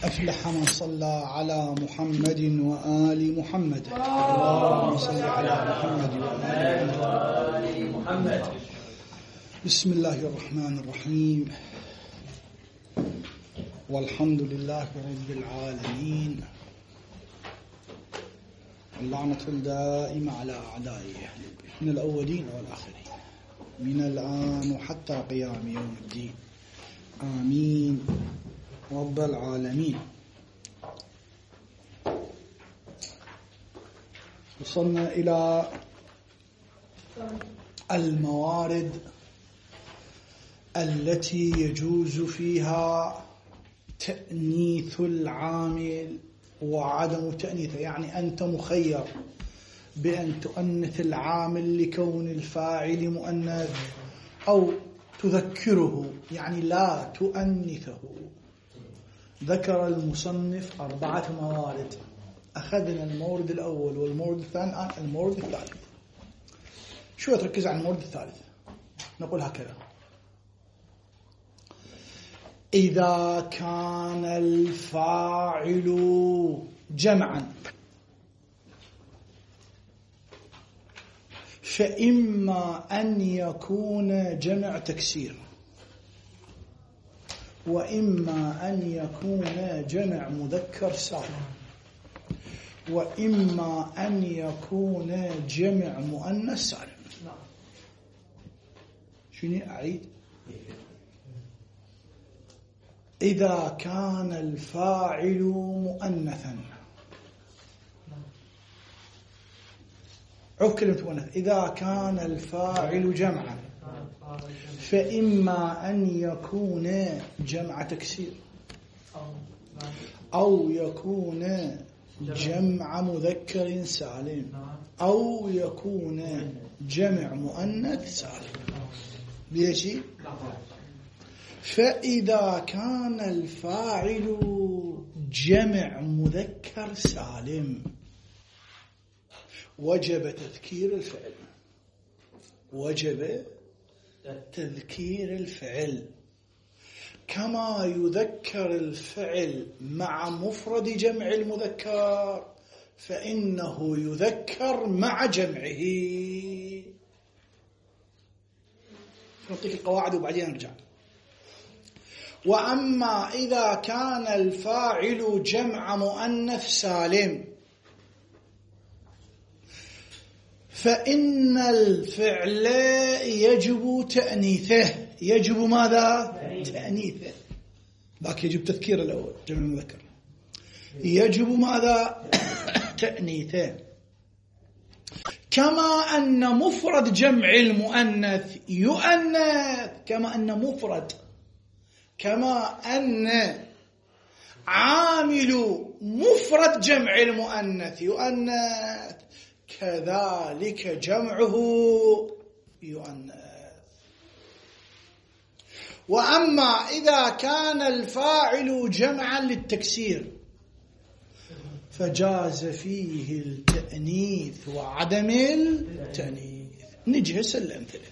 أفلح من صلى على محمد وآل محمد. اللهم صل على محمد وآل محمد. بسم الله الرحمن الرحيم، والحمد لله رب العالمين، اللعنة الدائمة على أعدائه من الأولين والآخرين من الآن وحتى قيام يوم الدين، آمين رب العالمين. وصلنا إلى الموارد التي يجوز فيها تأنيث العامل وعدم تأنيثه، يعني أنت مخير بأن تؤنث العامل لكون الفاعل مؤنث أو تذكره، يعني لا تؤنثه. ذكر المصنف 4 موارد، أخذنا المورد الأول والمورد الثاني، المورد الثالث. شو تركز على المورد الثالث؟ نقول هكذا: إذا كان الفاعل جمعا فإما أن يكون جمع تكسير، وإما أن يكون جمع مذكر سالم، وإما أن يكون جمع مؤنث سالم. شنو أعيد؟ إذا كان الفاعل مؤنثا، عوف كلمة مؤنث، إذا كان الفاعل جمعا فإما أن يكون جمع تكسير أو يكون جمع مذكر سالم أو يكون جمع مؤنث سالم. بيجي؟ فإذا كان الفاعل جمع مذكر سالم وجب تذكير الفعل، وجب تذكير الفعل كما يذكر الفعل مع مفرد جمع المذكر، فإنه يذكر مع جمعه. نعطيك القواعد وبعدين نرجع. وأما إذا كان الفاعل جمع مؤنث سالم فإن الفعل يجب تأنيثه. يجب ماذا؟ تأنيثه. ذاك يجب تذكير الأول جمع المذكر. يجب ماذا؟ تأنيثه. كما أن مفرد جمع المؤنث يؤنث، كما أن عامل مفرد جمع المؤنث يؤنث، كذلك جمعه يؤنث. وأما إذا كان الفاعل جمعا للتكسير فجاز فيه التأنيث وعدم التأنيث. نجي هسه الأمثلة.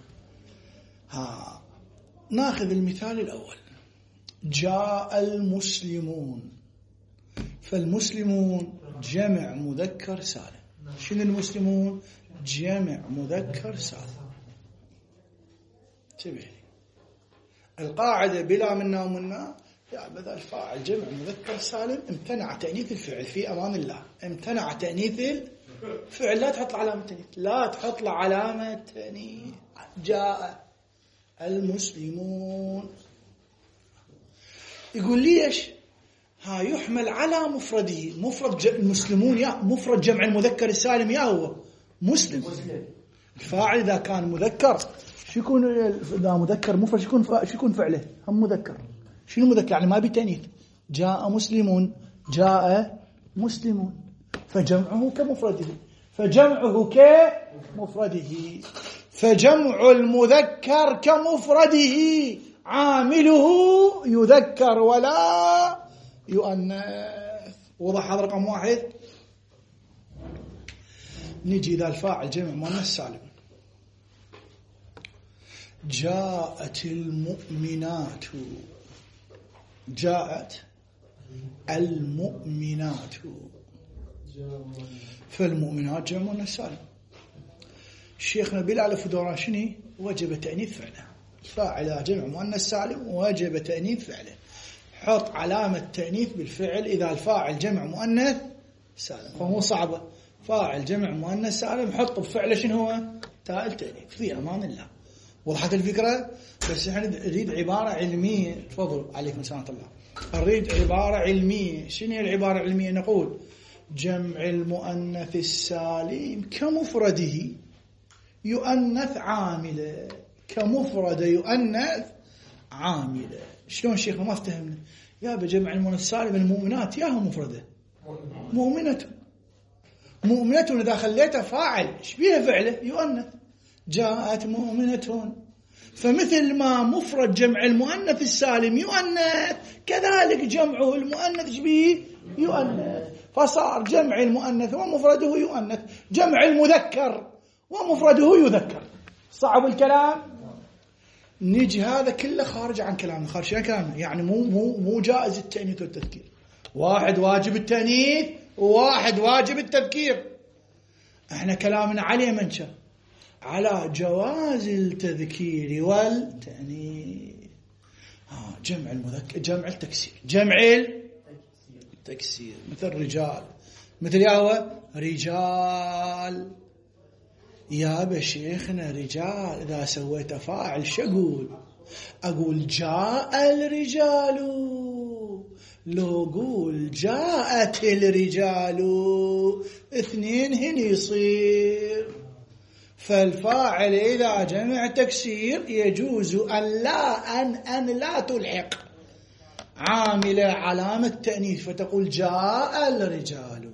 ناخذ المثال الأول: جاء المسلمون، فالمسلمون جمع مذكر سالم. شنو المسلمون؟ جمع مذكر سالم. انتبه، القاعدة بلا منا ومنا، يا بذا الفاعل جمع مذكر سالم امتنع تأنيث الفعل في أمان الله، امتنع تأنيث الفعل، لا تحط له علامة تأنيث، لا تحط له علامة تأنيث. جاء المسلمون، يقول ليش؟ يحمل على مفرده. مفرد المسلمون يا مفرد جمع المذكر السالم يا هو مسلم. الفاعل إذا كان مذكر شو يكون؟ إذا مذكر مفرد شو يكون فعله؟ هم مذكر. شنو مذكر؟ يعني ما بتأنيث. جاء مسلمون، جاء مسلمون، فجمعه كمفرده، فجمعه كمفرده، فجمع المذكر كمفرده عامله يذكر ولا يؤنث. وضح هذا رقم 1. نجي إذا الفاعل جمع مؤنث سالم: جاءت المؤمنات. جاءت المؤمنات، فالمؤمنات جمع مؤنث سالم. الشيخ نبيل على فدوراشني وجب تأنيث فعله، فاعل جمع مؤنث سالم وجب تأنيث فعله. حط علامة تأنيث بالفعل إذا الفاعل جمع مؤنث سالم، فمو صعبة. فاعل جمع مؤنث سالم حط بفعله شنو هو؟ تاء التأنيث، في أمان الله. وضحت الفكرة؟ بس احنا نريد عبارة علمية. تفضل. عليكم السلام ورحمة الله. نريد عبارة علمية. شنو هي العبارة العلمية؟ نقول جمع المؤنث السالم كمفرده يؤنث عاملة، كمفرد يؤنث عاملة. شلون شيخنا ما افتهمنا؟ يا بجمع المؤنث السالم المؤمنات ياها مفردة، مؤمنة. مؤمنة إذا خليتها فاعل شبيه فعله يؤنث، جاءت مؤمنة. فمثل ما مفرد جمع المؤنث السالم يؤنث، كذلك جمعه المؤنث شبيه يؤنث، فصار جمع المؤنث ومفرده يؤنث، جمع المذكر ومفرده يذكر. صعب الكلام؟ نيجي هذا كله خارج عن كلامنا، خارج عن كلامنا، يعني مو جائز التأنيث والتذكير. واحد واجب التأنيث وواحد واجب التذكير. احنا كلامنا عليه منشأ على جواز التذكير والتأنيث. جمع المذكر، جمع التكسير، جمع التكسير، مثل رجال، مثل ياهو رجال. يا بشيخنا رجال إذا سويت فاعل شو أقول جاء الرجال، لو قول جاءت الرجال، اثنين هن يصير. فالفاعل إذا جمع تكسير يجوز أن لا تلحق عامل علامة تأنيث فتقول جاء الرجال،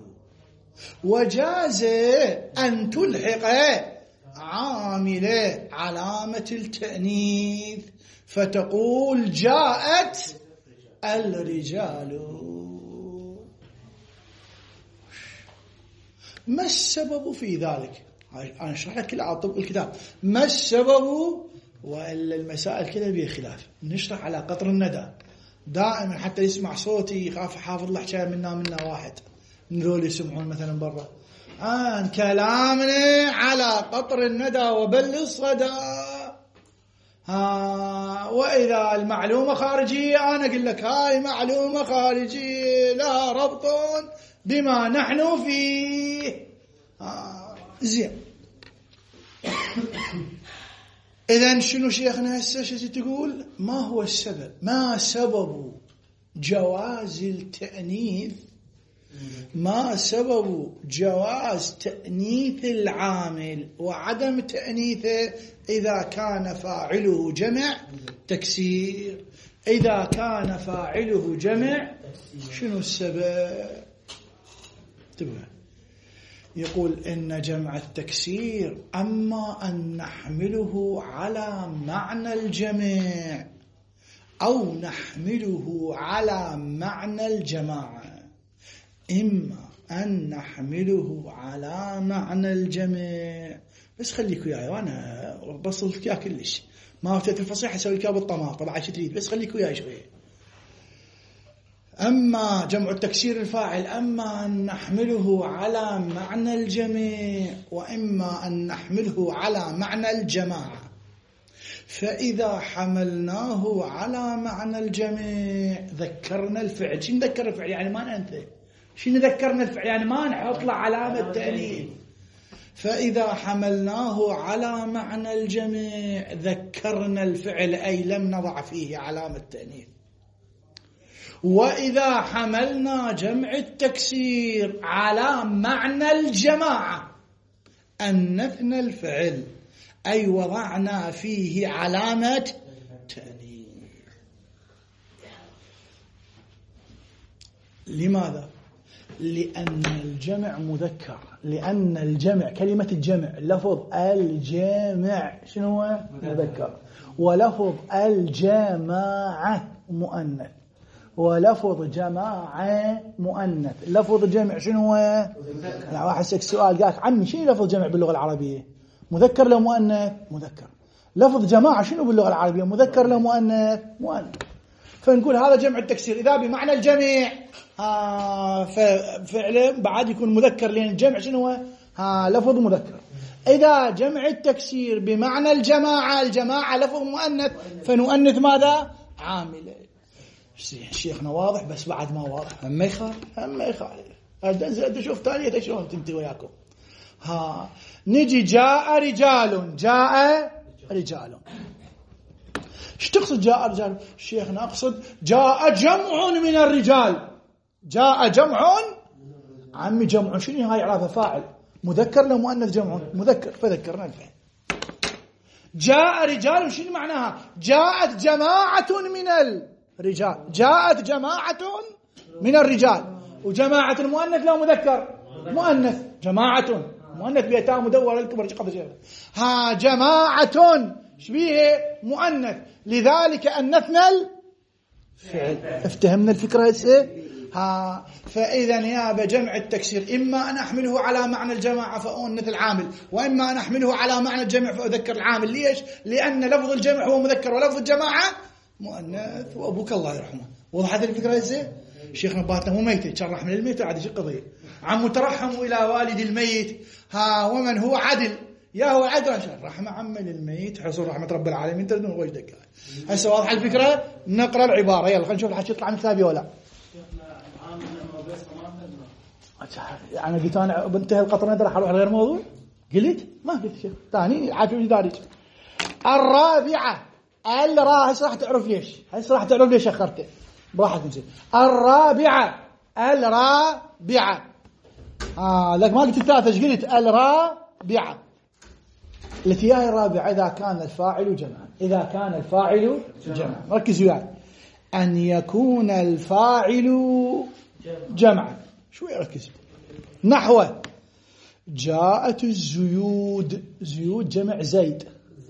وجاز أن تلحق عامل علامة التأنيث فتقول جاءت الرجال. ما السبب في ذلك؟ أنا أشرح لك على طب الكتاب ما السبب، وإلا المسائل كذا بها خلاف. نشرح على قطر الندى دائما حتى يسمع صوتي، يخاف حافظ الحكاية منا واحد من ذول يسمعون مثلا برا. كلامنا على قطر الندى وبل الصدى. وإذا المعلومة خارجية أنا أقول لك هاي معلومة خارجية لها ربط بما نحن فيه. زين. إذن شنو شيخنا هسه شو تقول؟ ما هو السبب؟ ما سبب جواز التأنيث؟ ما سبب جواز تأنيث العامل وعدم تأنيثه إذا كان فاعله جمع تكسير؟ إذا كان فاعله جمع شنو السبب؟ تبقى يقول إن جمع التكسير أما أن نحمله على معنى الجمع أو نحمله على معنى الجماعة. إما أن نحمله على معنى الجمع، بس خليك وياي وأنا بصلت يا كلش ما فتت الفصيحة أسوي لك بالطماط طبعا شو تريد، بس خليك وياي شوية. أما جمع التكسير الفاعل أما أن نحمله على معنى الجميع وإما أن نحمله على معنى الجماعة. فإذا حملناه على معنى الجميع ذكرنا الفعل. شنو ذكر الفعل؟ يعني ما ننثى. شنو ذكرنا الفعل؟ يعني ما نحط له علامة تأنيث. فإذا حملناه على معنى الجميع ذكرنا الفعل أي لم نضع فيه علامة تأنيث. وإذا حملنا جمع التكسير على معنى الجماعة أنثنا الفعل أي وضعنا فيه علامة تأنيث. لماذا؟ لأن الجمع مذكر، لأن الجمع كلمة الجمع لفظ الجمع شنو هو؟ مذكر، ولفظ الجماعة مؤنث، ولفظ جماعة مؤنث. لفظ جمع شنو هو؟ أنا واحد سألك سؤال قالك عمي شنو لفظ جمع باللغة العربية؟ مذكر لو مؤنث؟ مذكر. لفظ جماعة شنو باللغة العربية؟ مذكر لو مؤنث؟ مؤنث. فنقول هذا جمع التكسير إذا بمعنى الجميع. ففعلا بعد يكون مذكر، لأن الجمع شنو هو؟ لفظ مذكر. إذا جمع التكسير بمعنى الجماعة، الجماعة لفظ مؤنث، فنؤنث ماذا؟ عامل. شيخنا واضح، بس بعد ما واضح هم يخالف. أنت شوف تالية شلون تنتهي وياكم. نجي جاء رجال. ايش تقصد جاء رجال؟ شيخنا أقصد جاء جمع من الرجال. جاء جمع، عمي جمع شنو هاي؟ إعرابها فاعل مذكر لو مؤنث؟ جمع مذكر، فذكرنا الفعل. جاء رجال شنو معناها؟ جاءت جماعة من الرجال. جاءت جماعة من الرجال. وجماعة مؤنث لو مذكر؟ مؤنث. جماعة مؤنث بيتاء مدورة الكبر قبل جماعة شبيه مؤنث، لذلك أنثنا الفعل. افتهمنا الفكرة هسه؟ فإذا يا جمع التكسير إما أن أحمله على معنى الجماعة فأؤنث العامل، وإما أن أحمله على معنى الجمع فأذكر العامل. ليش؟ لأن لفظ الجمع هو مذكر ولفظ الجماعة مؤنث. وأبوك الله يرحمه. وضحت الفكرة هسه؟ شيخنا باتنا مو ميت، يتشرح من الميت عاد شو قضية. عم ترحموا إلى والد الميت. ومن هو عدل يا هو عدل رحمة عم الميت، حصول رحمة رب العالمين. تردون وش دقائق هسه واضحة الفكرة؟ نقرأ العبارة. يلا خلينا نشوف الحكي يطلع من ثابي ولا. أنا قلت أنا بنتهي القطر ندرح أروح غير موضوع. قلت ما قلت شيء ثاني عافية جدارج. الرابعة الراء. هسه راح تعرف ليش. أخرته براحتك نسيت. الرابعة لك ما قلت الثالثة. ايش قلت؟ الرابعة التي هي الرابعة إذا كان الفاعل جمعا. ركزوا وياي. أن يكون الفاعل جمعا. شوي ركز. نحو جاءت الزيود. زيود جمع زيد،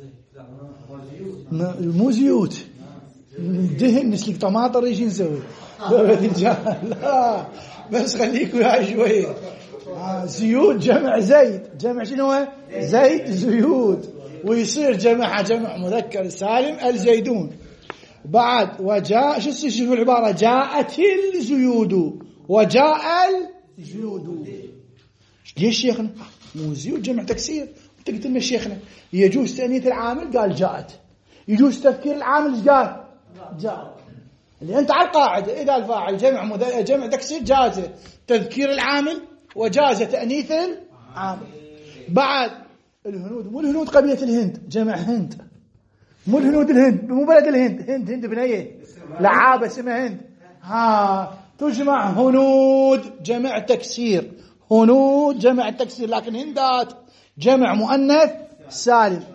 مو زيوت دهن نسلك طماطر. ايش نسوي؟ لا بس خليك وياي شوي. زيود جمع زيد. جمع شنو هو؟ زيد زيود. ويصير جمع مذكر سالم الزيدون. بعد وجاء شوف العبارة. جاءت الزيود وجاء الزيود. ليش شيخنا؟ مو زيود جمع تكسير. انت قلت لنا شيخنا يجوز تأنيث العامل، قال جاءت. يجوز تذكير العامل، قال جاء. اللي انت على القاعدة إذا الفاعل جمع تكسير جاز تذكير العامل وجاز تأنيث العامل. بعد الهنود. مو الهنود قبيلة الهند، جمع هند. مو الهنود الهند، مو بلد الهند. هند بنية لعابة اسمها هند. تجمع هنود جمع تكسير. هنود جمع تكسير، لكن هندات جمع مؤنث سالم.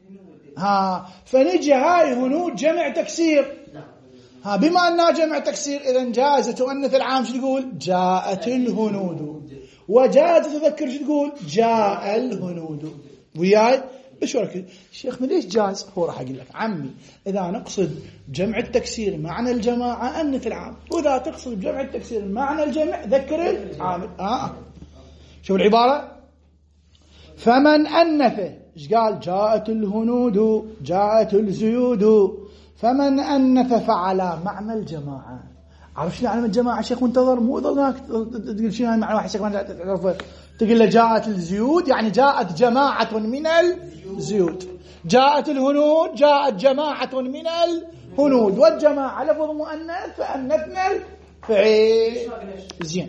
فنجي هاي هنود جمع تكسير. بما أنها جمع تكسير إذا جاز تؤنث العام. شو تقول؟ جاءت الهنود. وجاز تذكر شو تقول؟ جاء الهنود. وياي ايش رأيك شيخ؟ ليش جاز؟ هو راح اقول لك عمي اذا نقصد جمع التكسير معنى الجماعه انث العام، واذا تقصد جمع التكسير معنى الجمع ذكر العامل. شوف العباره. فمن انث ايش قال؟ جاءت الهنود جاءت الزيود. فمن انث فعلى معنى الجماعه. عرف شنو علم الجماعه شيخ منتظر؟ مو ظلناك تقول شنو معنى واحد شيخ ما تعرفه. تقول له جاءت الزيود يعني جاءت جماعة من الزيود. جاءت الهنود جاءت جماعة من الهنود. والجماعة لفظ مؤنث فأنثنا الفعل. زين.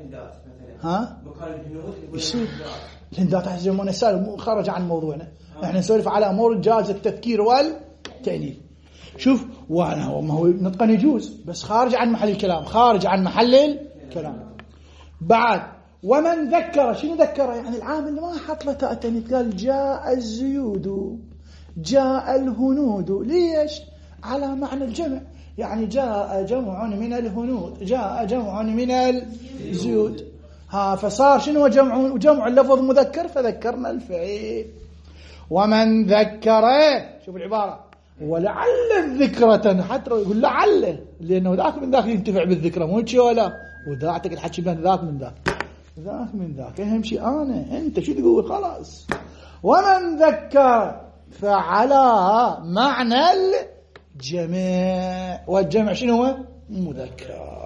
يصير الهندات يحجمون السالم خرج عن موضوعنا. احنا نسولف على امور جاز التذكير والتأنيث. شوف وانا ما هو نطقا يجوز بس خارج عن محل الكلام، خارج عن محل الكلام. بعد ومن ذكر شنو ذكر؟ يعني العامل ما حط له تاء التانيث، قال جاء الزيود جاء الهنود. ليش؟ على معنى الجمع، يعني جاء جمع من الهنود جاء جمع من الزيود. فصار شنو جمع اللفظ مذكر فذكرنا الفعل. ومن ذكر شوف العبارة ولعل الذكرة، حتى يقول لعل لأنه ذاك من ذاك ينتفع بالذكرة مو شيء ولا وذاك الحكي بين ذاك من ذاك ذاك من ذاك. أهم شيء أنت شو تقول خلاص. ومن ذكر فعلى معنى جمع، والجمع شنو هو؟ مذكر.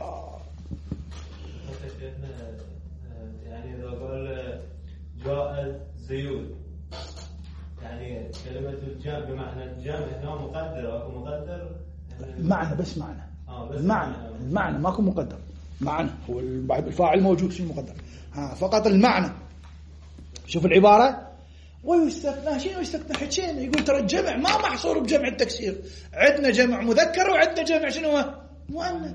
يعني إذا قال جاء زيود، يعني كلمة الجمع بمعنى الجمع هنا مقدر أو مقدر معنى، بس معنى. بس المعنى ماكو مقدر، معنى هو الفاعل موجود شنو مقدر، فقط المعنى. شوف العبارة، ويستثنى. شنو يستثنى؟ حكينا يقول ترى الجمع ما محصور بجمع التكسير، عندنا جمع مذكر وعندنا جمع شنو هو؟ مؤنث.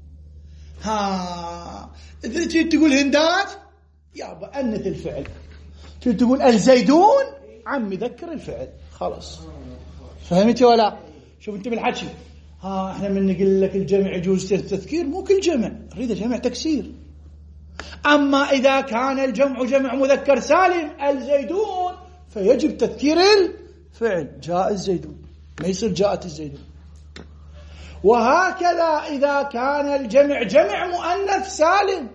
إذا تقول هندات يابا أنث الفعل، تقول الزيدون عم يذكر الفعل، خلاص. فهمتي ولا؟ شوف انت بالحكي، احنا من نقول لك الجمع يجوز التذكير، مو كل جمع نريد جمع تكسير. اما اذا كان الجمع جمع مذكر سالم الزيدون فيجب تذكير الفعل، جاء الزيدون، ما يصير جاءت الزيدون. وهكذا اذا كان الجمع جمع مؤنث سالم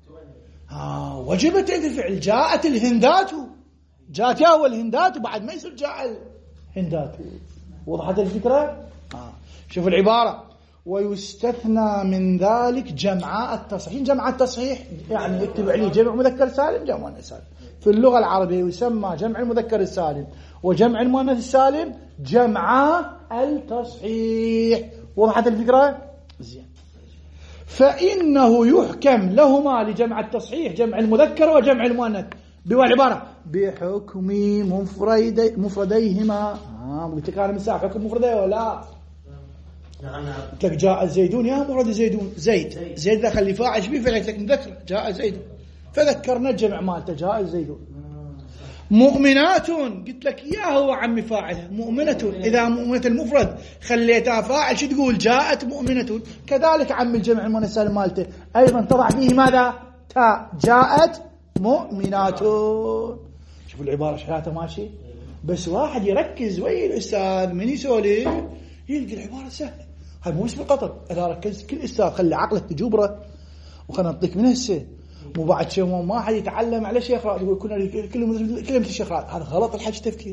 وجب تذكير الفعل، جاءت الهندات، جاءت يا الهندات، وبعد ما يصير جاء الهندات. وضحت الفكرة؟ شوف العبارة، ويستثنى من ذلك جمعاء التصحيح. جمعاء التصحيح يعني يكتب عليه جمع مذكر سالم جمع مؤنث سالم. في اللغة العربية يسمى جمع المذكر السالم وجمع المؤنث السالم جمعاء التصحيح. وضحت الفكرة؟ زين. فإنه يحكم لهما لجمع التصحيح جمع المذكر وجمع المؤنث بالعبارة بحكم مفرديهما. قلت لك أنا من ساعة حكم مفرديه ولا؟ نعم. قلت لك جاء الزيدون، يا مفرد زيدون، زيد ذا خلي فاعل شبيه فعل، لك مذكر جاء زيدون، فذكرنا الجمع مالته جاء الزيدون. مؤمنات قلت لك يا هو عمي فاعله مؤمنة، إذا مؤمنة المفرد خليتها فاعل شو تقول؟ جاءت مؤمنة. كذلك عم الجمع المؤنث السالم مالته أيضا تضع فيه ماذا؟ تاء، جاءت مؤمنات. شوف العبارة شحاته ماشي، بس واحد يركز ويا الأستاذ من يسولف يلقي العبارة سهلة. هاي مو اسم القطر، إذا ركزت كل أستاذ خلي عقلك تجبره، وخلنا نعطيك من هسه. مو بعد شيء ما حد يتعلم على شيخ رائد يقول كلمة الشيخ رائد، هذا غلط. الحج تفكير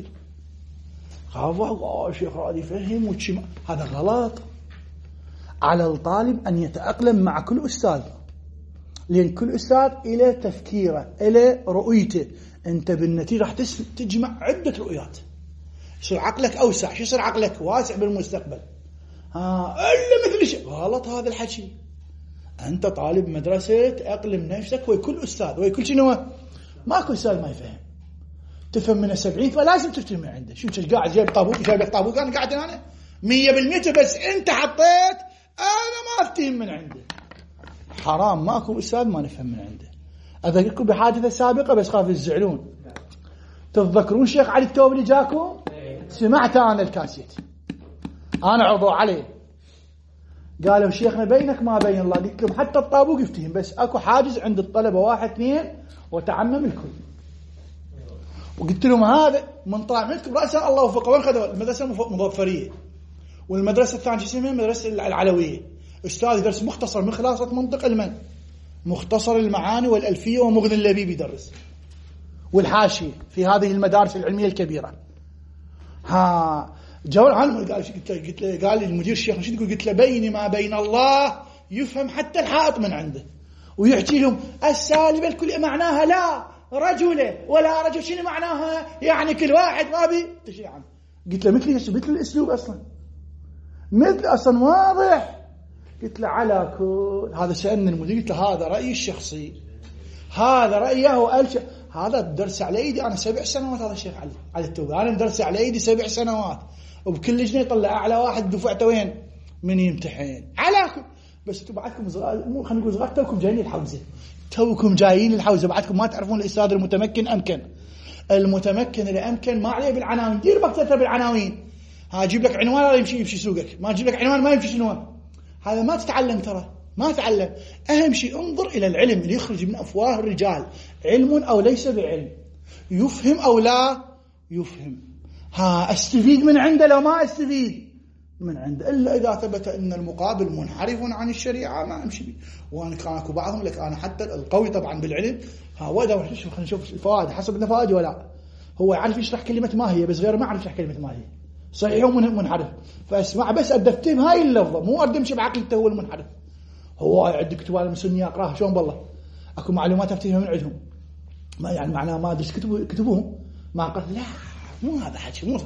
خافوا الشيخ رائد يفهم وتشي، هذا غلط. على الطالب أن يتأقلم مع كل أستاذ، لأن كل أستاذ إلى تفكيره إلى رؤيته. أنت بالنتيجة راح تجمع عدة رؤيات، يصير عقلك أوسع. شو يصير عقلك واسع بالمستقبل؟ إلا مثل شيء غلط هذا الحكي. أنت طالب مدرسة، أقلم نفسك ويكل أستاذ ويكل شنو. ماكو أستاذ ما يفهم، تفهم من 70 فلازم تفتهم من عنده. شو قاعد جايب طابوق، جايب طابوق، أنا قاعد أنا 100%، بس أنت حطيت أنا ما أفتهم من عنده. حرام، ماكو أستاذ ما نفهم من عنده. أذكركم بحادثة سابقة بس خاف يزعلون. تتذكرون شيخ علي التوب اللي جاكم؟ سمعت أنا الكاسيت، أنا عضو عليه، قالوا شيخنا بينك ما بين الله. قلت لهم حتى الطابوق يفتهم، بس أكو حاجز عند الطلبة 1 2 وتعمم الكل. وقلت لهم هذا من طلع منكم رأسا الله وفقه. وين خذوا؟ المدرسة المظفرية، والمدرسة الثانية اسمها المدرسة العلوية. أستاذ يدرس مختصر من خلاصة منطق المن، مختصر المعاني والألفية ومغني اللبيب يدرس، والحاشية في هذه المدارس العلمية الكبيرة. جاء العالم قال المدير الشيخ شو تقول؟ قلت له بيني ما بين الله يفهم حتى الحائط من عنده، ويحكي لهم السالبة الكل معناها لا رجل ولا رجل، شنو معناها؟ يعني كل واحد ما بي تشريع عنه. قلت له مثل الأسلوب أصلا، مثل أصلا واضح. قلت له على كل هذا سألني المدير، قلت له هذا رأيي الشخصي، هذا رأيه وقال هذا درس على ايدي انا 7 سنوات. هذا الشيخ علي التوبي انا درس على ايدي 7 سنوات، وبكل لجنه يطلع اعلى واحد دفعته وين من يمتحن علىكم. بس انتم بعدكم مو خلينا نقول صغار، توكم جايين الحوزه، توكم جايين الحوزه، بعدكم ما تعرفون الاستاذ المتمكن امكن. المتمكن اللي امكن ما عليه بالعناوين، دير بكتتها بالعناوين. اجيب لك عنوان لا يمشي سوقك، ما اجيب لك عنوان ما يمشي شنو. هذا ما تتعلم، ترى ما تعلم. أهم شيء انظر إلى العلم اللي يخرج من أفواه الرجال، علم أو ليس بعلم، يفهم أو لا يفهم. أستفيد من عنده لو ما أستفيد من عنده، إلا إذا ثبت أن المقابل منحرف عن الشريعة ما أمشي به. وأنا كان أكو بعضهم لك أنا حتى القوي طبعا بالعلم وده خلينا نشوف الفوائد حسب النفائج ولا هو يعرف يشرح كلمة ما هي، بس غير ما يعرف يشرح كلمة ما هي. صحيح ومنحرف. فاسمع بس أدفتهم هاي اللفظة، مو أردمشي بعقلته هو المنحرف. هو عندك كتب من سني أقراها شلون بالله أكو معلومات أفتيها من عندهم، ما يعني معناه ما أدرس كتبهم ما أقرأ، لا مو هذا حكي، مو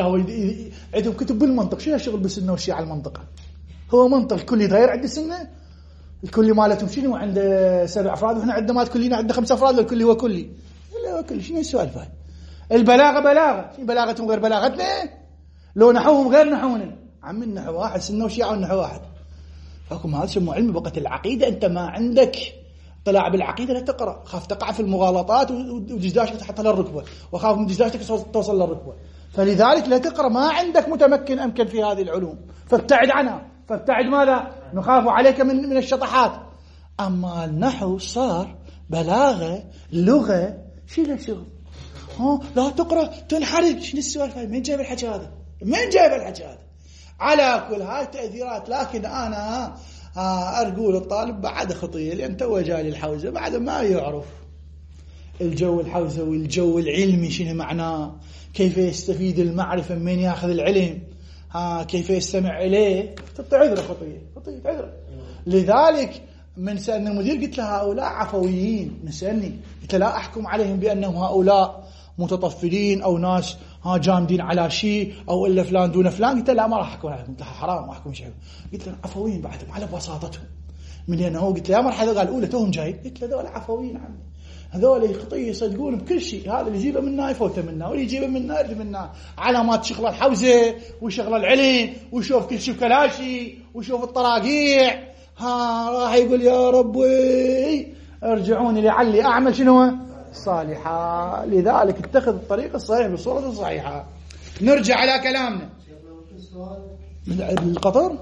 عندهم كتب بالمنطق. شنو الشغل بالسنة والشيعة المنطقة؟ هو منطق الكل يتغير عند السنة، الكل مالتهم شنو عنده 7 أفراد وإحنا عندنا مالت كلنا عنده 5 أفراد، والكل هو كلي. لا هو كلي. شنو السؤال فاهم؟ البلاغة بلاغة، شنو بلاغتهم غير بلاغتنا؟ لو نحوهم غير نحونا، عم النحو واحد، سنة وشيعة والنحو واحد. فاكم هذا سمو علم بقت العقيدة. أنت ما عندك طلع بالعقيدة لا تقرأ، خاف تقع في المغالطات ودجداشك تحط للركبة، وخاف من دجداشك توصل للركبة. فلذلك لا تقرأ، ما عندك متمكن أمكن في هذه العلوم، فابتعد عنها. فابتعد ماذا؟ نخاف عليك من الشطحات. أما النحو صار بلاغة لغة، شيله شغل. لا تقرأ تنحرف. شنو السؤال فاهم؟ من جايب الحكي هذا؟ من جايب الحكي هذا؟ على كل هاي تأثيرات. لكن أنا أقول الطالب بعد خطية، لأن تو جاي الحوزة بعد ما يعرف الجو الحوزة والجو العلمي شنو معناه، كيف يستفيد المعرفة، من ياخذ العلم، كيف يستمع إليه. تعذره خطية تعذره. لذلك من سألنا المدير قلت له هؤلاء عفويين، من سألني قلت له لا أحكم عليهم بأنهم هؤلاء متطفلين أو ناس جامدين على شيء أو إلا فلان دون فلان. قلت له لا ما راح أحكم عليهم، قلت له حرام ما أحكم شيء. قلت له عفويين بعدهم على بساطتهم. من لأنه هو قلت له يا مرحلة قال أولى توهم جاي، قلت له هذول عفويين عمي، هذول خطية يصدقون بكل شيء. هذا اللي يجيبه منا يفوته منا، واللي يجيبه منا يرد منا. علامات شغل الحوزة وشغل العلم، وشوف كل شيء كلاشي، وشوف الطراقيع. راح يقول يا ربي ارجعوني لعلي أعمل شنو صالحة. لذلك اتخذ الطريق الصحيح بالصورة الصحيحة. نرجع على كلامنا من القطر.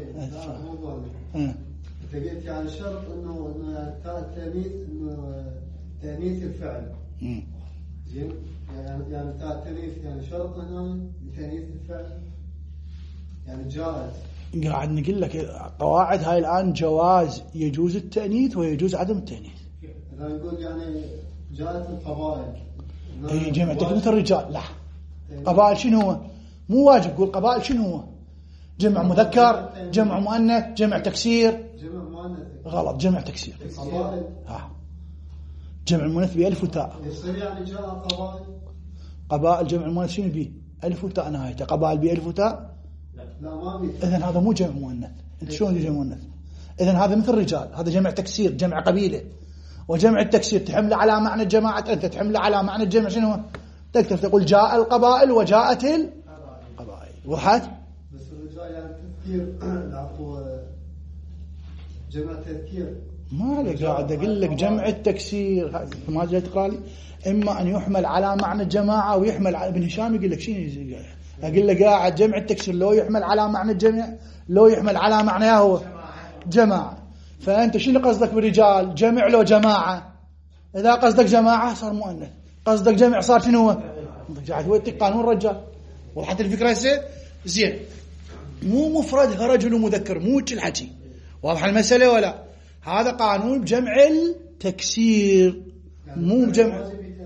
قلت يعني شرط انه التأنيث، انه تأنيث الفعل. زين يعني التأنيث يعني شرط هنا لتأنيث الفعل، يعني جائز. قاعد نقول لك قواعد هاي الآن جواز، يجوز التأنيث ويجوز عدم التأنيث. إذا نقول يعني جاءت القبائل أي جمع تكملة الرجال، لا قبائل شنو هو؟ مو واجب قول قبائل شنو هو؟ جمع مذكر، جمع مؤنث، جمع تكسير. جمع مؤنث غلط، جمع تكسير. قبائل جمع المؤنث بألف وتاء. يصير يعني جاء قبائل. قبائل جمع المؤنث شنو بيه؟ ألف وتاء نهايته. قبائل بألف وتاء لا ما بيه. إذن هذا مو جمع مؤنث. أنت شلون جمع مؤنث؟ إذن هذا مثل رجال، هذا جمع تكسير، جمع قبيلة. وجمع التكسير تحمله على معنى الجماعة، أنت تحمله على معنى الجمع شنو هو؟ تقدر تقول جاء القبائل وجاءت القبائل. وضحت؟ بس الرجال يعني تذكير العفو، جمع تذكير. ما لك قاعد أقول لك جمع التكسير ما جاي تقرأ لي. إما أن يحمل على معنى الجماعة ويحمل على ابن هشام يقول لك شنو أقول لك قاعد جمع التكسير لو يحمل على معنى الجمع لو يحمل على معنى هو جماعة. فأنت شنو قصدك بالرجال؟ جمع لو جماعة؟ إذا قصدك جماعة صار مؤنث، قصدك جمع صار شنو هو؟ قاعد ويتك قانون رجال. وضحت الفكرة هسه؟ زين. مو مفرد رجل ومذكر، مو الحكي. واضح المسألة ولا؟ هذا قانون بجمع التكسير مو بجمع.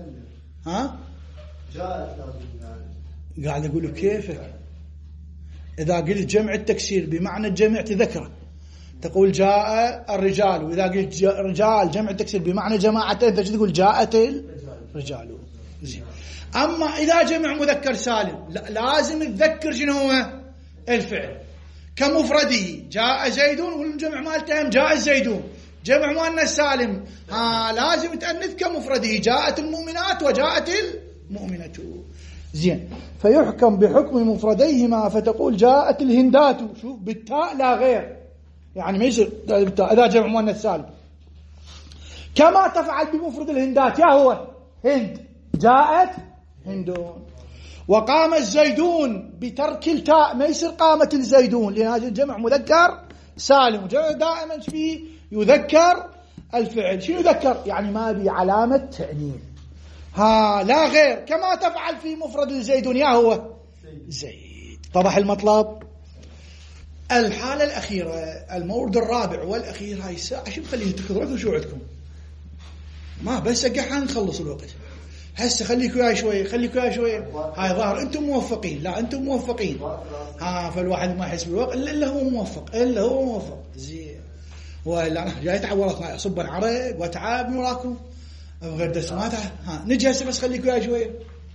جاءت يعني. قاعد أقول كيفك إذا قلت جمع التكسير بمعنى الجمع تذكره تقول جاء الرجال، وإذا قلت رجال جمع التكسير بمعنى جماعة أنت تقول جاءت الرجال. زين. أما إذا جمع مذكر سالم لازم تذكر شنو هو الفعل كمفرده. جاء زيدون والجمع مالته جاء الزيدون. جمع مؤنث سالم لازم تأنث كمفرده، جاءت المؤمنات وجاءت المؤمنة. زين. فيحكم بحكم مفرديهما فتقول جاءت الهندات، شوف بالتاء لا غير، يعني ما يصير بالتاء إذا جمع مؤنث سالم. كما تفعل بمفرد الهندات يا هو هند، جاءت هندون. وقام الزيدون بترك التاء، ما يصير قامت الزيدون، لأن هذا الجمع مذكر سالم، وجمع دائما فيه يذكر الفعل. شنو يذكر؟ يعني ما بي علامة تأنيث. لا غير. كما تفعل في مفرد الزيدون يا هو زيد. طبعا المطلب. الحالة الأخيرة المورد الرابع والأخير، هاي الساعة شو بخليه تكثروا شو عندكم ما بس قاعد نخلص الوقت. هسه خليك وياي شويه هاي ظاهر انتم موفقين، لا انتم موفقين. فالواحد ما يحس بالوقت الا هو موفق زين. ولا انا جاي تعورت معي اصب العرق واتعب من وراكم غير دسمات. نجي هسه بس خليك وياي شويه.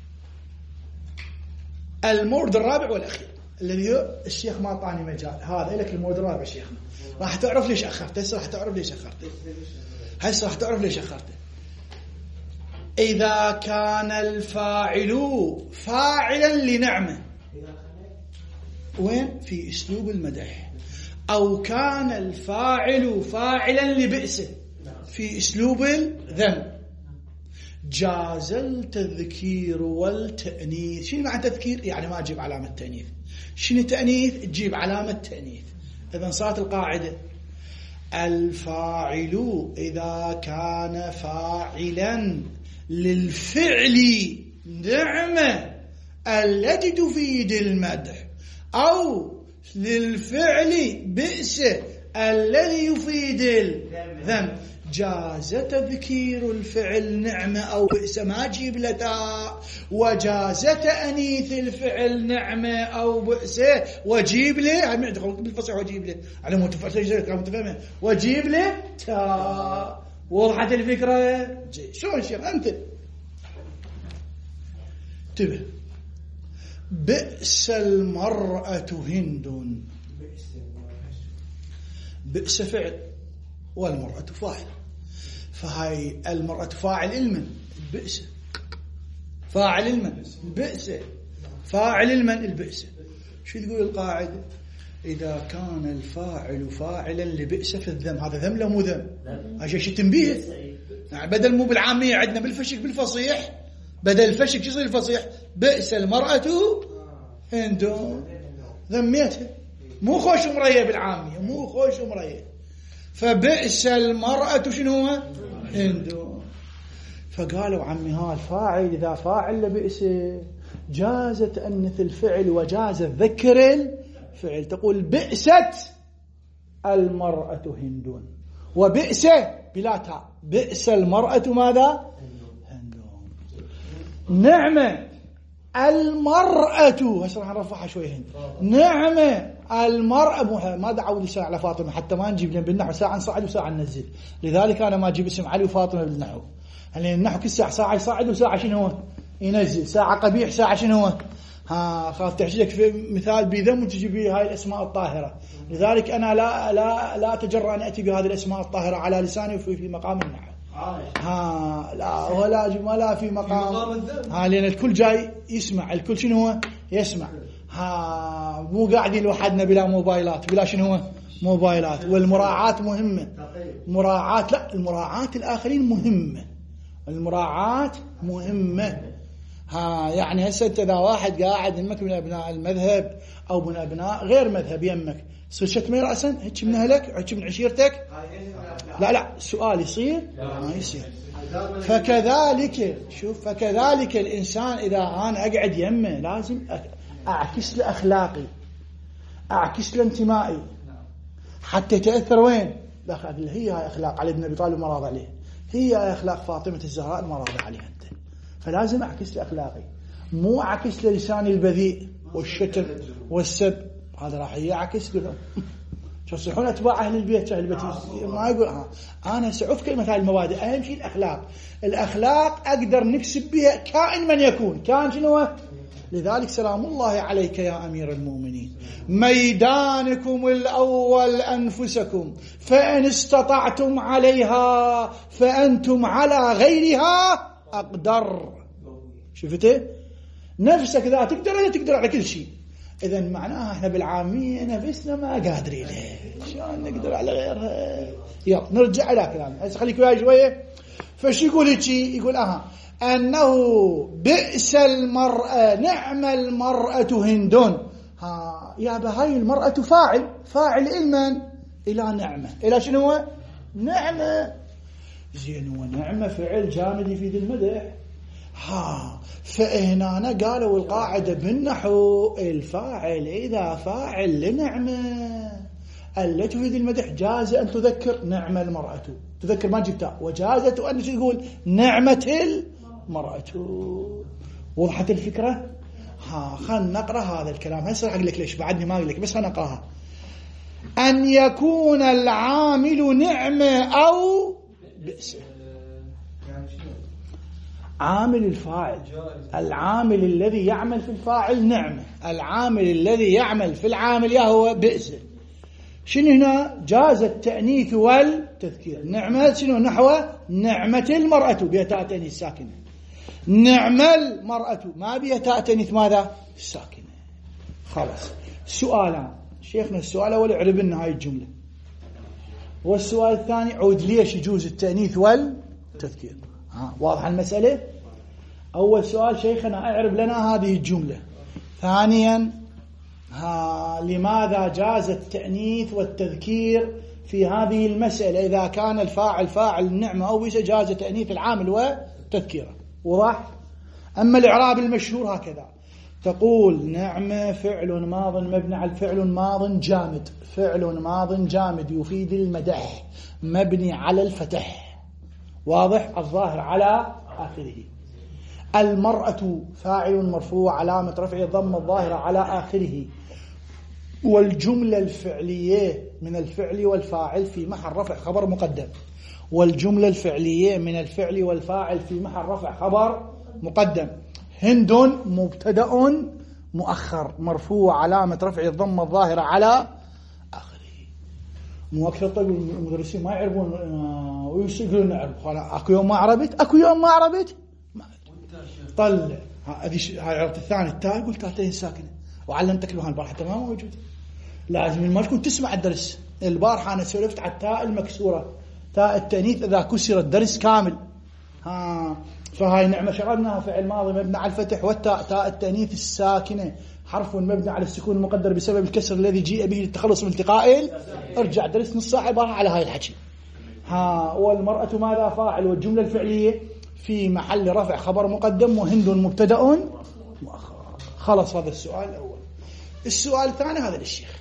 المورد الرابع والاخير الذي هو الشيخ ما اعطاني مجال، هذا لك المورد الرابع شيخنا. راح تعرف ليش اخرت. هسه راح تعرف ليش اخرته. إذا كان الفاعل فاعلا لنعمة، وين؟ في أسلوب المدح. أو كان الفاعل فاعلا لبئسه في أسلوب الذم، جاز التذكير والتأنيث. شنو معنى تذكير؟ يعني ما أجيب علامة تأنيث. شنو تأنيث؟ تجيب علامة تأنيث. إذن صارت القاعدة الفاعل إذا كان فاعلا للفعل نعمة التي تفيد المدح، أو للفعل بئس الذي يفيد الذم، جاز تذكير الفعل نعمة أو بئس، ما جيب لتا. وجاز تأنيث الفعل نعمة أو بئس وجيب له بالفصيح وجيب له على متفهمة وجيب له تا. وضحت الفكرة؟ شلون شيخ أنت؟ انتبه. بئس المرأة هند. بئس فعل والمرأة فاعل، فهاي المرأة فاعل المن البئس، فاعل المن البئس، فاعل المن البئس. شو تقول القاعدة؟ إذا كان الفاعل فاعلا لبئس في الذم، هذا ذم لا مو ذم؟ هذا شيء تنبيه. يعني بدل مو بالعامية عندنا بالفشك بالفصيح، بدل الفشك شو يصير الفصيح؟ بئس المرأة هندون. ذميتها مو خوش مرية بالعامية، مو خوش مرية. فبئس المرأة شنو هو؟ هندون. فقالوا عمي ها الفاعل إذا فاعل لبئس جاز تأنث الفعل وجاز ذكر الفعل. تقول بئست المرأة هندون، وبئس بلا تاء، بئس المرأة ماذا؟ هندون. نعمة المرأة، هسه راح نرفعها شوي هند. نعمة المرأة، ما دعوا لي على فاطمة حتى ما نجيب لهم بالنحو ساعة نصعد وساعة ننزل، لذلك أنا ما أجيب اسم علي وفاطمة بالنحو. لأن النحو كل ساعة يصعد وساعة شنو هو ينزل، ساعة قبيح ساعة شنو هو. خاف تحشيك في مثال بذم وتجي به هاي الأسماء الطاهرة، لذلك أنا لا أتجرأ أن أتي بهذه الأسماء الطاهرة على لساني وفي مقام النحو. لا ولا في مقام لأن الكل جاي يسمع، الكل شنو هو يسمع. مو قاعدين لوحدنا بلا موبايلات، بلا شنو هو موبايلات. والمراعاة مهمة، مراعاة، لا المراعاة الآخرين مهمة، المراعاة مهمة. يعني هسه انت اذا واحد قاعد يمك من ابناء المذهب او من ابناء غير مذهب يمك، يصير شتمي راسا هيك من اهلك هيك من عشيرتك؟ لا السؤال يصير ما يصير. فكذلك شوف، فكذلك الانسان اذا انا اقعد يمه لازم اعكس له اخلاقي، اعكس له انتمائي حتى يتاثر وين؟ باخلاق. هي هاي اخلاق علي بن ابي طالب ما راض عليه، هي اخلاق فاطمه الزهراء ما راض عليها انت. فلازم أعكس لأخلاقي، مو أعكس للساني البذيء والشتم والسب. هذا راح يعكس لهم تصيحون أتباع أهل البيت ما يقول أنا سأعرف كلمة هاي المبادئ. أهم شيء الأخلاق أقدر نكسب بها كائن من يكون، كان شنو. لذلك سلام الله عليك يا أمير المؤمنين، ميدانكم الأول أنفسكم، فإن استطعتم عليها فأنتم على غيرها أقدر. شفته؟ نفسك إذا تقدر على كل شيء. إذن معناها إحنا بالعامية نفسنا ما قادرين، شلون نقدر على غيرها؟ يلا نرجع إلى كلامنا، هسه خليك وياي شوية. فش يقول هيك؟ يقول أنه بئس المرأة نعم المرأة هندون. يا بهاي المرأة فاعل إلمن إلى نعمة، إلى شنو هو؟ نعمة. زين، ونعمة فعل جامد يفيد المدح. فهنا قالوا القاعدة بالنحو الفاعل إذا فاعل لنعمة التي تفيد المدح جاز أن تذكر نعمة المرأة، تذكر ما جبتها، وجازت أن تقول نعمة مرأة. وضحت الفكرة؟ خلنا نقرأ هذا الكلام. هسه أقول لك ليش، بعدني ما أقول لك، بس خلنا نقرأها. أن يكون العامل نعمة أو بئس. عامل الفاعل، العامل الذي يعمل في الفاعل نعمة، العامل الذي يعمل في العامل هو بئس. شنو هنا؟ جاز التأنيث والتذكير. نعمة شنو؟ نحو نعمة المرأة بها تاء تأنيث ساكنة. نعم المرأة ما بها تاء تأنيث ماذا؟ ساكنة. خلاص. سؤالان شيخنا، السؤال الأول اعرب لنا هاي الجملة، والسؤال الثاني عود ليش يجوز التأنيث والتذكير. واضح المسألة؟ أول سؤال شيخنا اعرب لنا هذه الجملة. ثانيا لماذا جاز التأنيث والتذكير في هذه المسألة؟ إذا كان الفاعل فاعل النعمة أو بئس جاز تأنيث العامل وتذكيره. واضح؟ أما الإعراب المشهور هكذا، تقول نعمة فعل ماض مبني على الفعل ماض جامد، فعل ماض جامد يفيد المدح مبني على الفتح، واضح؟ الظاهر على آخره. المرأة فاعل مرفوع علامة رفعه الضمة الظاهرة على آخره. والجملة الفعلية من الفعل والفاعل في محل رفع خبر مقدم. والجملة الفعلية من الفعل والفاعل في محل رفع خبر مقدم. هند مبتدأ مؤخر مرفوع علامة رفع الضمة الظاهرة على آخره. مو أكثر. طيب المدرسين ما يعرفون ويقولون نعرف. أكو يوم ما عربت، أكو يوم ما عربت طلع هذه عرفت. الثاني التاء قلت تاء ساكنة وعلمتك له البارحة تمام موجود. لازم ما تكون تسمع الدرس. البارحة أنا سولفت على التاء المكسورة، تاء التأنيث إذا كسر الدرس كامل. فهاي نعمة شربناها فعل ماضي مبني على الفتح، والتاء تاء التأنيث الساكنة حرف مبني على السكون المقدر بسبب الكسر الذي جيء به للتخلص من التقاء. ارجع درس نص ساعة البارحة على هاي الحكي. والمرأة ماذا؟ فاعل، والجملة الفعلية في محل رفع خبر مقدم، وهند مبتدأ مؤخر. خلص هذا السؤال الأول. السؤال الثاني هذا للشيخ،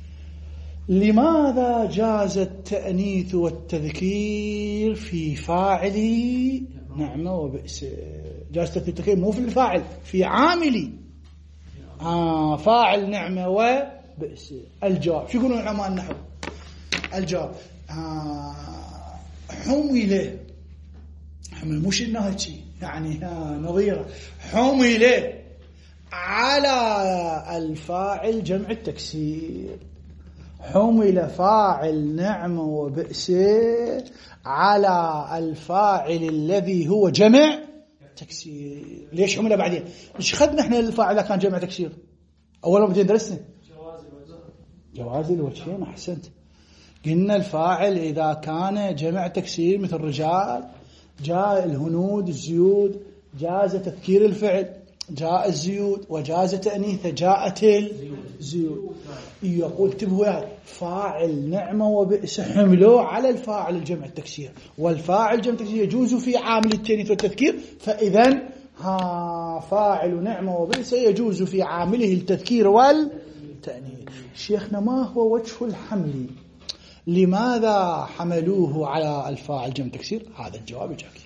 لماذا جاز التأنيث والتذكير في فاعل نعمة وبئس؟ جاز التذكير مو في الفاعل، في عاملي فاعل نعمة وبئس. الجواب شو يقولون علماء النحو؟ الجواب حمل مش انها شيء يعني نظيرة، حمل على الفاعل جمع التكسير. حمل فاعل نعمة وبئس على الفاعل الذي هو جمع تكسير. ليش حمل بعدين؟ مش خدنا احنا الفاعل كان جمع تكسير أولا بدين درسنا جواز الوجهين. أحسنت. قلنا الفاعل إذا كان جمع تكسير مثل رجال جاء الهنود الزيود جاز تذكير الفعل، جاء الزيود وجاز تأنيثه جاءت الزيود. يقول انتبهوا فاعل نعمة وبئس حملوا على الفاعل الجمع التكسير، والفاعل جمع التكسير يجوز في عامل التأنيث والتذكير، فإذن فاعل نعمة وبئس يجوز في عامله التذكير والتأنيث. شيخنا ما هو وجه الحمل؟ لماذا حملوه على الفاعل جمع التكسير؟ هذا الجواب جاكي.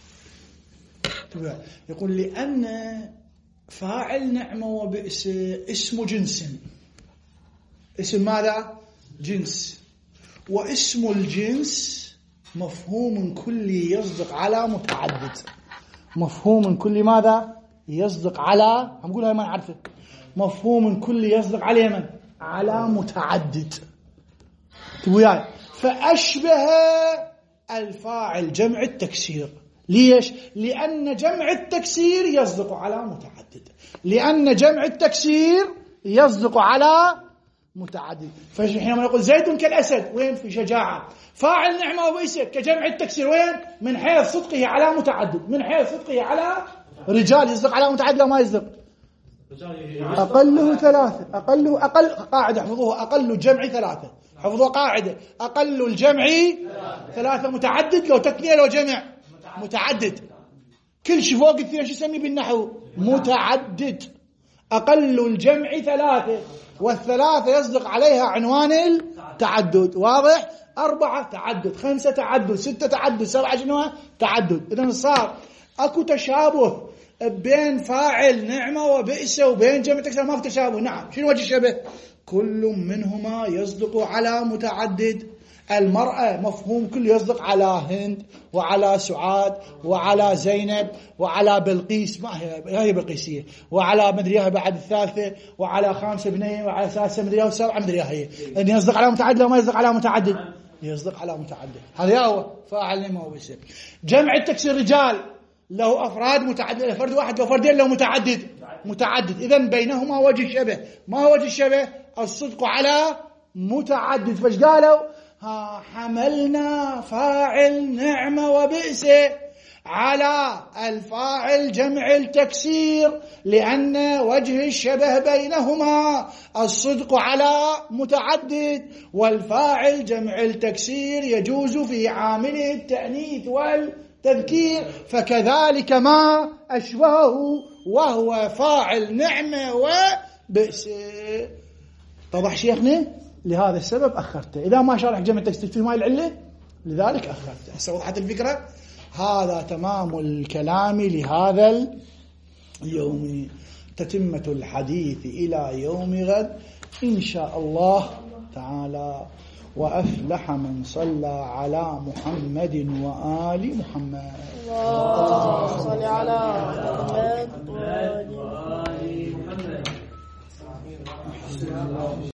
يقول لأن فاعل نعمة وبئس اسم جنس. اسم ماذا؟ جنس. واسم الجنس مفهوم كلي يصدق على متعدد. مفهوم كلي ماذا؟ يصدق على، هنقولها ما نعرفه. مفهوم كلي يصدق على من؟ على متعدد. وياي فأشبه الفاعل جمع التكسير. ليش؟ لأن جمع التكسير يصدق على متعدد. لأن جمع التكسير يصدق على متعدد. فحينما نقول زيد كالأسد وين؟ في شجاعة. فاعل نعمة وبئس كجمع التكسير وين؟ من حيث صدقه على متعدد، من حيث صدقه على رجال يصدق على متعدد لا ما يصدق. أقله ثلاثة، أقل قاعدة احفظوها، أقل الجمع ثلاثة. حفظوا قاعدة أقل الجمع ثلاثة، متعدد لو تثنية لو جمع متعدد. كل شيء فوق الاثنين شو يسميه بالنحو؟ متعدد. أقل الجمع ثلاثة، والثلاثة يصدق عليها عنوان التعدد. واضح؟ 4 تعدد، 5 تعدد، 6 تعدد، 7 شنو؟ تعدد. إذن صار أكو تشابه بين فاعل نعمة وبئس وبين جمع تكسير؟ ما في تشابه. نعم. شنو وجه الشبه؟ كل منهما يصدق على متعدد. المرأة مفهوم كل يصدق على هند وعلى سعاد وعلى زينب وعلى بلقيس، ما هي بلقيسية، وعلى مدريها بعد الثالثة، وعلى خامسة بنية، وعلى سادسة مدريها، وسبعة مدريها. هي إن يصدق على متعدد وما يصدق على متعدد؟ يصدق على متعدد. هذا هو فاعل نعمة وبئس. جمع التكسير رجال له أفراد متعدد، له فرد واحد، له فردين، له متعدد. إذن بينهما وجه الشبه. ما هو وجه الشبه؟ الصدق على متعدد. فايش قالوا؟ حملنا فاعل نعمة وبئس على الفاعل جمع التكسير، لأن وجه الشبه بينهما الصدق على متعدد، والفاعل جمع التكسير يجوز في عامله التأنيث والتذكير، فكذلك ما أشبهه وهو فاعل نعمة وبئس. طبعا شيخنا لهذا السبب أخرته. إذا ما شرح جمع التكسير في ما العلة لذلك أخرته. هسه وضحت الفكرة. هذا تمام الكلام لهذا اليوم. تتمة الحديث إلى يوم غد إن شاء الله تعالى. وأفلح من صلى على محمد وآل محمد.